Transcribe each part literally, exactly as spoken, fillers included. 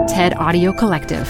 TED Audio Collective.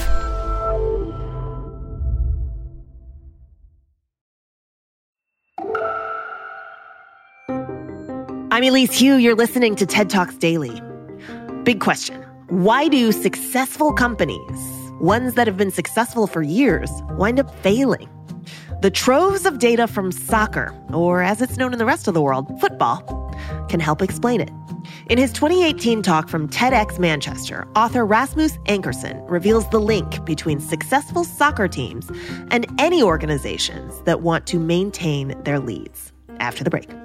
I'm Elise Hu. You're listening to TED Talks Daily. Big question. Why do successful companies, ones that have been successful for years, wind up failing? The troves of data from soccer, or as it's known in the rest of the world, football, can help explain it. In his twenty eighteen talk from TEDx Manchester, author Rasmus Ankersen reveals the link between successful soccer teams and any organizations that want to maintain their leads. After the break.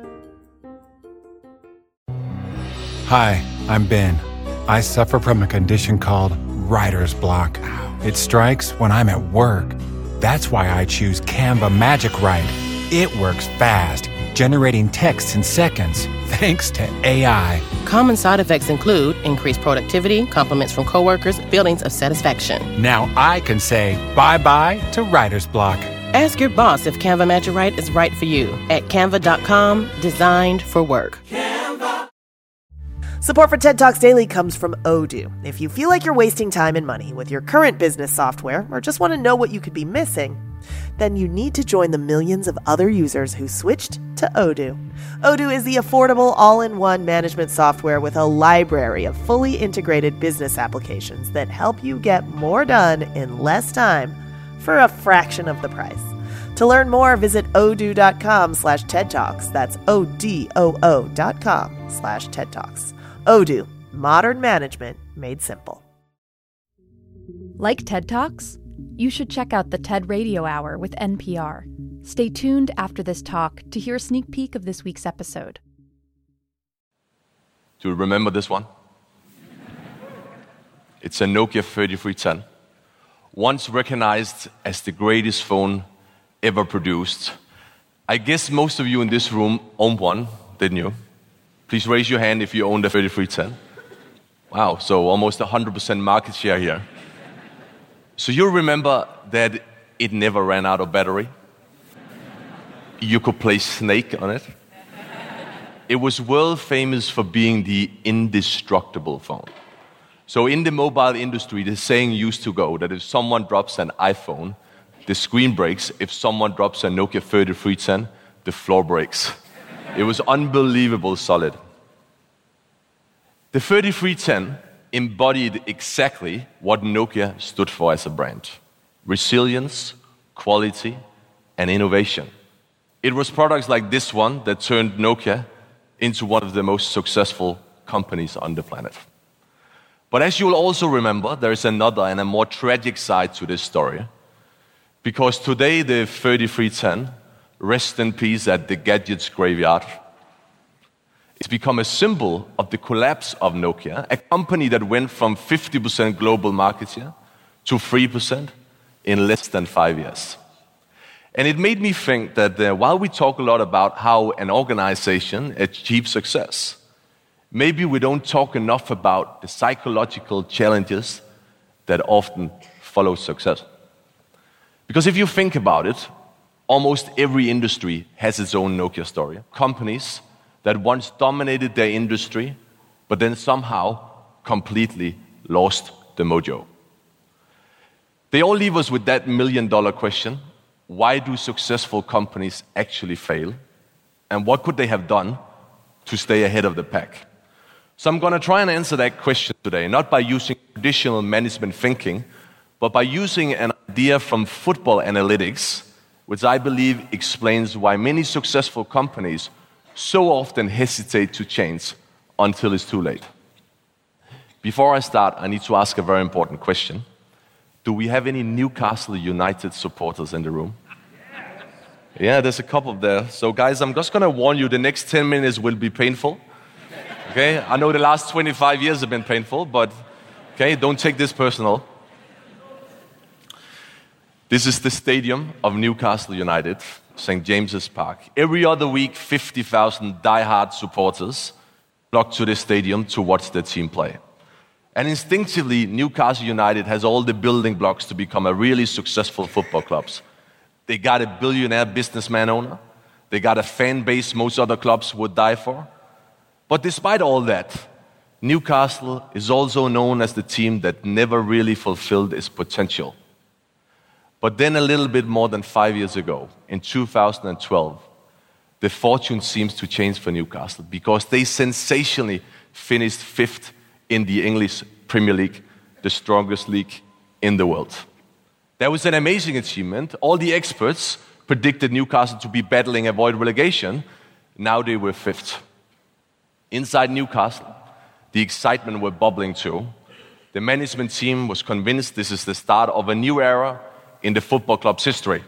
Hi, I'm Ben. I suffer from a condition called writer's block. It strikes when I'm at work. That's why I choose Canva Magic Write. It works fast, generating text in seconds, thanks to A I. Common side effects include increased productivity, compliments from coworkers, feelings of satisfaction. Now I can say bye-bye to writer's block. Ask your boss if Canva Magic Write is right for you at canva dot com, designed for work. Support for TED Talks Daily comes from Odoo. If you feel like you're wasting time and money with your current business software or just want to know what you could be missing, then you need to join the millions of other users who switched to Odoo. Odoo is the affordable all-in-one management software with a library of fully integrated business applications that help you get more done in less time for a fraction of the price. To learn more, visit odoo.com slash TED Talks. That's O-D-O-O dot com slash TED Talks. Odoo, modern management made simple. Like TED Talks? You should check out the TED Radio Hour with N P R. Stay tuned after this talk to hear a sneak peek of this week's episode. Do you remember this one? It's a Nokia thirty-three ten. Once recognized as the greatest phone ever produced. I guess most of you in this room owned one, didn't you? Please raise your hand if you owned a thirty-three ten. Wow, so almost one hundred percent market share here. So you remember that it never ran out of battery? You could play Snake on it. It was world famous for being the indestructible phone. So in the mobile industry, the saying used to go that if someone drops an iPhone, the screen breaks. If someone drops a Nokia thirty-three ten, the floor breaks. It was unbelievable solid. The thirty-three ten embodied exactly what Nokia stood for as a brand. Resilience, quality, and innovation. It was products like this one that turned Nokia into one of the most successful companies on the planet. But as you'll also remember, there is another and a more tragic side to this story. Because today the thirty-three ten, rest in peace at the gadgets graveyard, it's become a symbol of the collapse of Nokia, a company that went from fifty percent global market share to three percent in less than five years. And it made me think that uh, while we talk a lot about how an organization achieves success, maybe we don't talk enough about the psychological challenges that often follow success. Because if you think about it, almost every industry has its own Nokia story. Companies that once dominated their industry, but then somehow completely lost the mojo. They all leave us with that million-dollar question: why do successful companies actually fail? And what could they have done to stay ahead of the pack? So I'm going to try and answer that question today, not by using traditional management thinking, but by using an idea from football analytics, which I believe explains why many successful companies so often hesitate to change until it's too late. Before I start, I need to ask a very important question. Do we have any Newcastle United supporters in the room? Yeah, there's a couple there. So guys, I'm just going to warn you, the next ten minutes will be painful. Okay, I know the last twenty-five years have been painful, but okay, don't take this personal. This is the stadium of Newcastle United, Saint James's Park. Every other week, fifty thousand die-hard supporters flock to the stadium to watch their team play. And instinctively, Newcastle United has all the building blocks to become a really successful football club. They got a billionaire businessman owner. They got a fan base most other clubs would die for. But despite all that, Newcastle is also known as the team that never really fulfilled its potential. But then a little bit more than five years ago, in two thousand twelve, the fortune seems to change for Newcastle because they sensationally finished fifth in the English Premier League, the strongest league in the world. That was an amazing achievement. All the experts predicted Newcastle to be battling avoid relegation. Now they were fifth. Inside Newcastle, the excitement was bubbling too. The management team was convinced this is the start of a new era in the football club's history.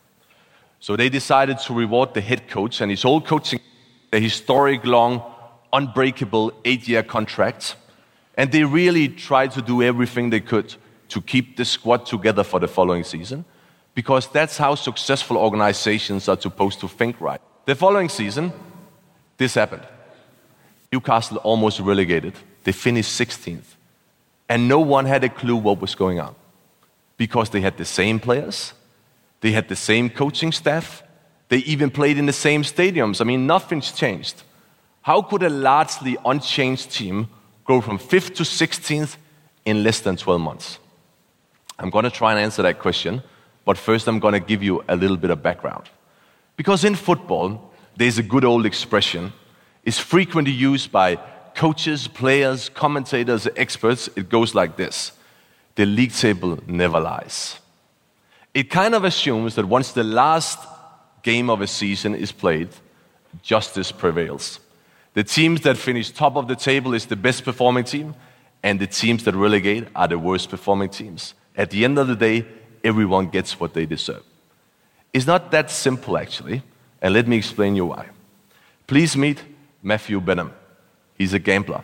So they decided to reward the head coach and his whole coaching, a historic, long, unbreakable eight-year contract. And they really tried to do everything they could to keep the squad together for the following season, because that's how successful organizations are supposed to think, right? The following season, this happened. Newcastle almost relegated. They finished sixteenth. And no one had a clue what was going on, because they had the same players, they had the same coaching staff, they even played in the same stadiums. I mean, nothing's changed. How could a largely unchanged team go from fifth to sixteenth in less than twelve months? I'm going to try and answer that question, but first I'm going to give you a little bit of background. Because in football, there's a good old expression. It's frequently used by coaches, players, commentators, experts. It goes like this: the league table never lies. It kind of assumes that once the last game of a season is played, justice prevails. The teams that finish top of the table is the best performing team, and the teams that relegate are the worst performing teams. At the end of the day, everyone gets what they deserve. It's not that simple, actually, and let me explain you why. Please meet Matthew Benham. He's a gambler.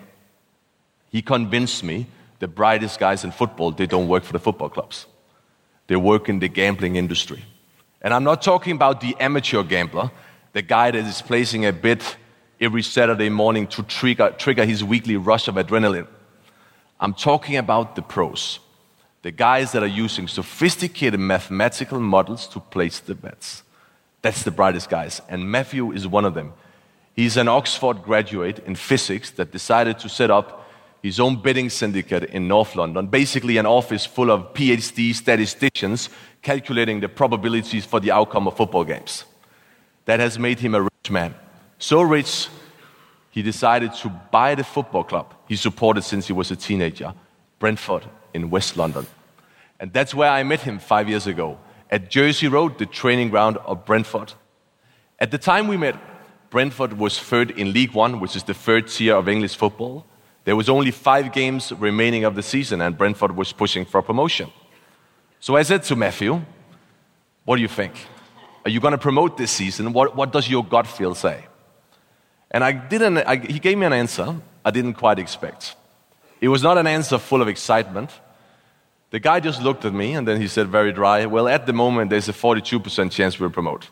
He convinced me the brightest guys in football, they don't work for the football clubs. They work in the gambling industry. And I'm not talking about the amateur gambler, the guy that is placing a bet every Saturday morning to trigger, trigger his weekly rush of adrenaline. I'm talking about the pros, the guys that are using sophisticated mathematical models to place the bets. That's the brightest guys, and Matthew is one of them. He's an Oxford graduate in physics that decided to set up his own betting syndicate in North London, basically an office full of PhD statisticians calculating the probabilities for the outcome of football games. That has made him a rich man. So rich, he decided to buy the football club he supported since he was a teenager, Brentford in West London. And that's where I met him five years ago, at Jersey Road, the training ground of Brentford. At the time we met, Brentford was third in League One, which is the third tier of English football. There was only five games remaining of the season, and Brentford was pushing for promotion. So I said to Matthew, what do you think? Are you going to promote this season? What, what does your gut feel say? And I didn't. I, he gave me an answer I didn't quite expect. It was not an answer full of excitement. The guy just looked at me, and then he said very dry, well, at the moment, there's a forty-two percent chance we'll promote.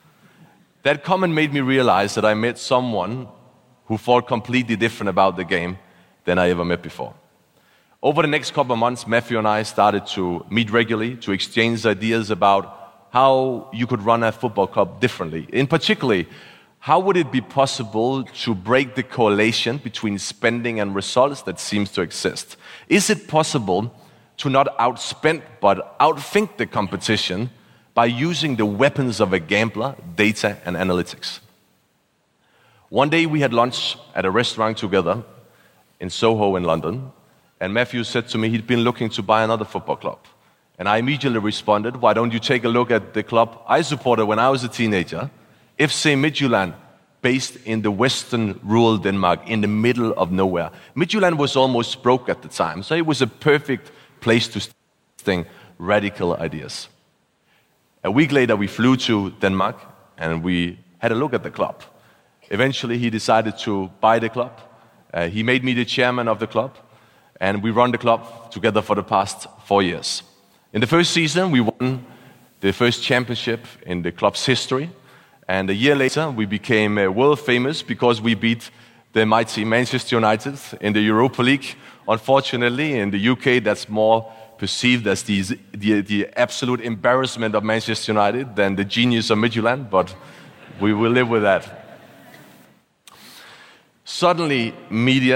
That comment made me realize that I met someone who thought completely different about the game than I ever met before. Over the next couple of months, Matthew and I started to meet regularly to exchange ideas about how you could run a football club differently. In particular, how would it be possible to break the correlation between spending and results that seems to exist? Is it possible to not outspend but outthink the competition by using the weapons of a gambler, data and analytics? One day we had lunch at a restaurant together in Soho in London, and Matthew said to me he'd been looking to buy another football club. And I immediately responded, why don't you take a look at the club I supported when I was a teenager, F C Midtjylland, based in the western rural Denmark, in the middle of nowhere. Midtjylland was almost broke at the time, so it was a perfect place to start radical ideas. A week later, we flew to Denmark, and we had a look at the club. Eventually, he decided to buy the club. Uh, he made me the chairman of the club, and we run the club together for the past four years. In the first season, we won the first championship in the club's history, and a year later, we became uh, world famous because we beat the mighty Manchester United in the Europa League. Unfortunately, in the U K, that's more perceived as the, the, the absolute embarrassment of Manchester United than the genius of Midtjylland, but we will live with that. Suddenly, media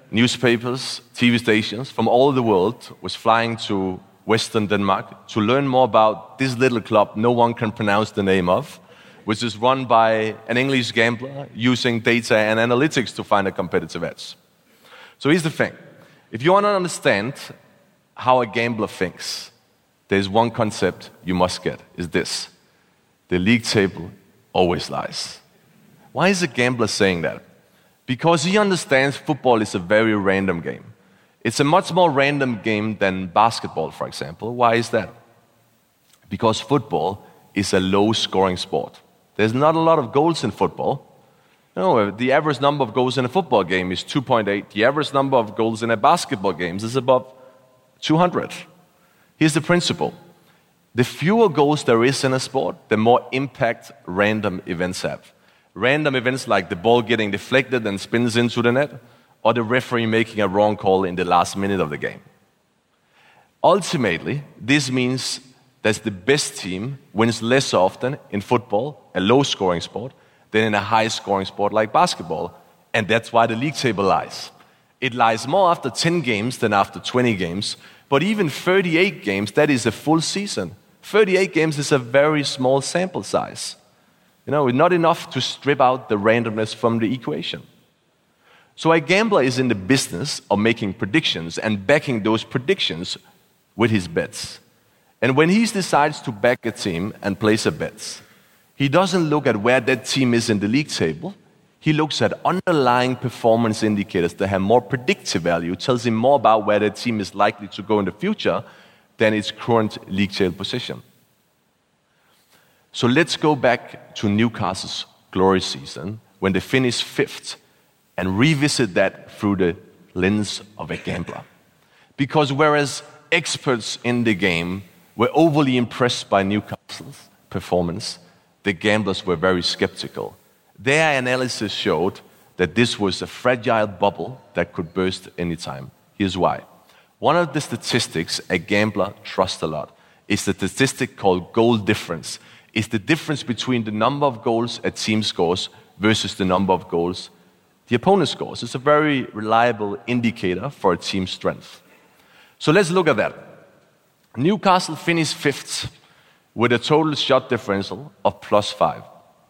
newspapers, T V stations from all over the world was flying to Western Denmark to learn more about this little club no one can pronounce the name of, which is run by an English gambler using data and analytics to find a competitive edge. So here's the thing. If you want to understand how a gambler thinks, there's one concept you must get, is this. The league table always lies. Why is a gambler saying that? Because he understands football is a very random game. It's a much more random game than basketball, for example. Why is that? Because football is a low-scoring sport. There's not a lot of goals in football. No, the average number of goals in a football game is two point eight. The average number of goals in a basketball game is above two hundred. Here's the principle. The fewer goals there is in a sport, the more impact random events have. Random events like the ball getting deflected and spins into the net, or the referee making a wrong call in the last minute of the game. Ultimately, this means that the best team wins less often in football, a low-scoring sport, than in a high-scoring sport like basketball, and that's why the league table lies. It lies more after ten games than after twenty games, but even thirty-eight games, that is a full season. thirty-eight games is a very small sample size. You know, not enough to strip out the randomness from the equation. So a gambler is in the business of making predictions and backing those predictions with his bets. And when he decides to back a team and place a bet, he doesn't look at where that team is in the league table. He looks at underlying performance indicators that have more predictive value, tells him more about where the team is likely to go in the future than its current league table position. So let's go back to Newcastle's glory season when they finished fifth and revisit that through the lens of a gambler. Because whereas experts in the game were overly impressed by Newcastle's performance, the gamblers were very skeptical. Their analysis showed that this was a fragile bubble that could burst anytime. Here's why. One of the statistics a gambler trusts a lot is the statistic called goal difference. It's the difference between the number of goals a team scores versus the number of goals the opponent scores. It's a very reliable indicator for a team's strength. So let's look at that. Newcastle finished fifth with a total shot differential of plus five.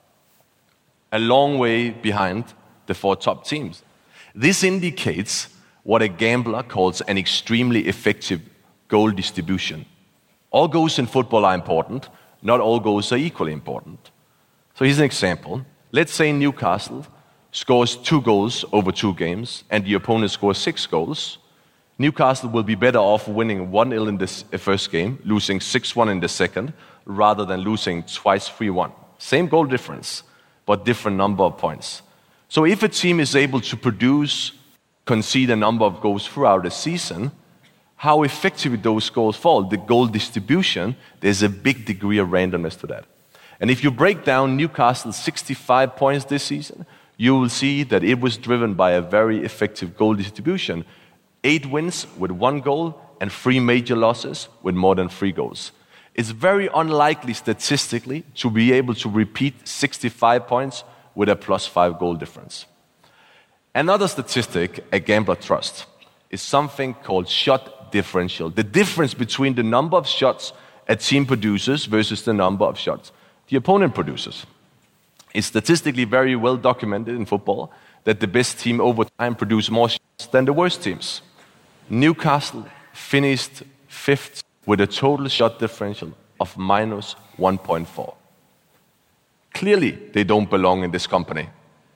A long way behind the four top teams. This indicates what a gambler calls an extremely effective goal distribution. All goals in football are important. Not all goals are equally important. So here's an example. Let's say Newcastle scores two goals over two games and the opponent scores six goals. Newcastle will be better off winning one nil in the first game, losing six one in the second, rather than losing twice three one. Same goal difference, but different number of points. So if a team is able to produce, concede a number of goals throughout the season, how effective those goals fall, the goal distribution, there's a big degree of randomness to that. And if you break down Newcastle's sixty-five points this season, you will see that it was driven by a very effective goal distribution. Eight wins with one goal and three major losses with more than three goals. It's very unlikely statistically to be able to repeat sixty-five points with a plus five goal difference. Another statistic a gambler trusts is something called shot differential. The difference between the number of shots a team produces versus the number of shots the opponent produces. It's statistically very well documented in football that the best team over time produce more shots than the worst teams. Newcastle finished fifth with a total shot differential of minus one point four. Clearly, they don't belong in this company.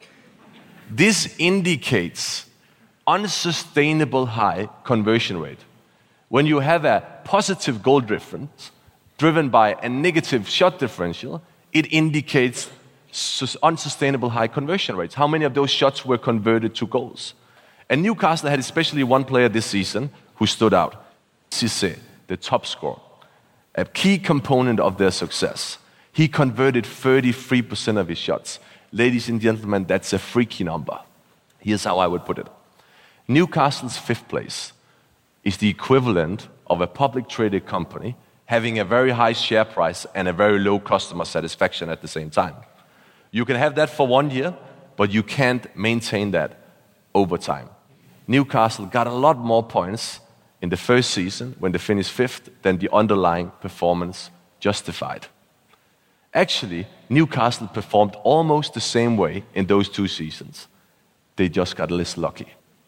This indicates unsustainable high conversion rate. When you have a positive goal difference driven by a negative shot differential, it indicates unsustainable high conversion rates. How many of those shots were converted to goals? And Newcastle had especially one player this season who stood out. Cissé, the top scorer, a key component of their success. He converted thirty-three percent of his shots. Ladies and gentlemen, that's a freaky number. Here's how I would put it. Newcastle's fifth place is the equivalent of a public traded company having a very high share price and a very low customer satisfaction at the same time. You can have that for one year, but you can't maintain that over time. Newcastle got a lot more points in the first season, when they finished fifth, than the underlying performance justified. Actually, Newcastle performed almost the same way in those two seasons. They just got less lucky.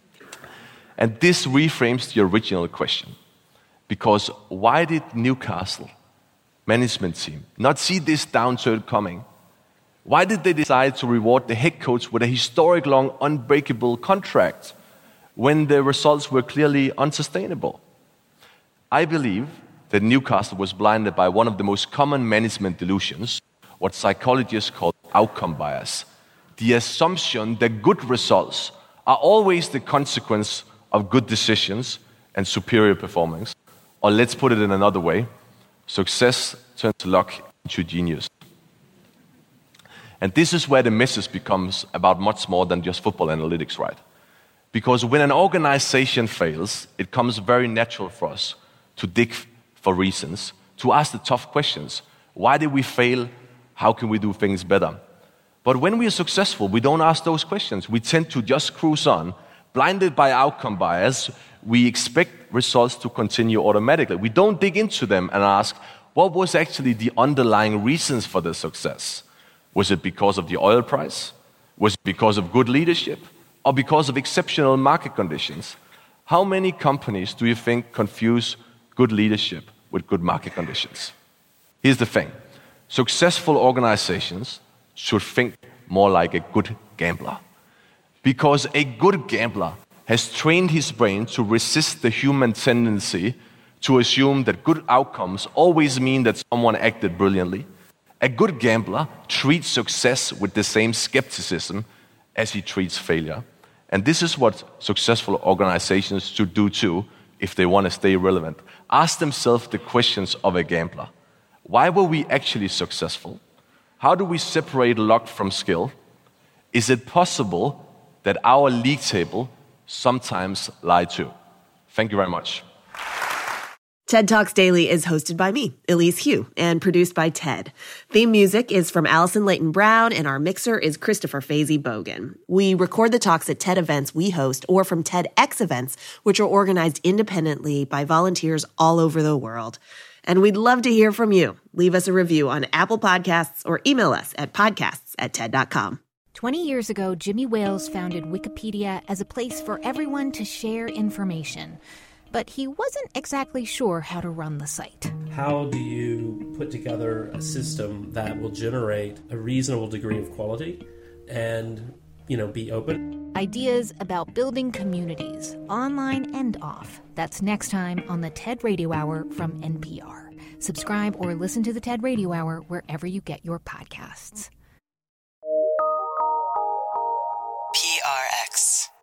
And this reframes the original question. Because why did Newcastle management team not see this downturn coming? Why did they decide to reward the head coach with a historic long, unbreakable contract when the results were clearly unsustainable? I believe that Newcastle was blinded by one of the most common management delusions, what psychologists call outcome bias. The assumption that good results are always the consequence of good decisions and superior performance. Or let's put it in another way, success turns luck into genius. And this is where the message becomes about much more than just football analytics, right? Because when an organization fails, it comes very natural for us to dig for reasons, to ask the tough questions. Why did we fail? How can we do things better? But when we are successful, we don't ask those questions. We tend to just cruise on. Blinded by outcome bias, we expect results to continue automatically. We don't dig into them and ask, what was actually the underlying reasons for the success? Was it because of the oil price? Was it because of good leadership? Or because of exceptional market conditions? How many companies do you think confuse good leadership with good market conditions? Here's the thing. Successful organizations should think more like a good gambler. Because a good gambler has trained his brain to resist the human tendency to assume that good outcomes always mean that someone acted brilliantly. A good gambler treats success with the same skepticism as he treats failure. And this is what successful organizations should do too if they want to stay relevant. Ask themselves the questions of a gambler. Why were we actually successful? How do we separate luck from skill? Is it possible that our league table sometimes lie too? Thank you very much. TED Talks Daily is hosted by me, Elise Hu, and produced by TED. Theme music is from Allison Leighton Brown, and our mixer is Christopher Fazy Bogan. We record the talks at TED events we host or from TEDx events, which are organized independently by volunteers all over the world. And we'd love to hear from you. Leave us a review on Apple Podcasts or email us at podcasts at TED dot com. twenty years ago, Jimmy Wales founded Wikipedia as a place for everyone to share information. But he wasn't exactly sure how to run the site. How do you put together a system that will generate a reasonable degree of quality and, you know, be open? Ideas about building communities, online and off. That's next time on the TED Radio Hour from N P R. Subscribe or listen to the TED Radio Hour wherever you get your podcasts. P R X.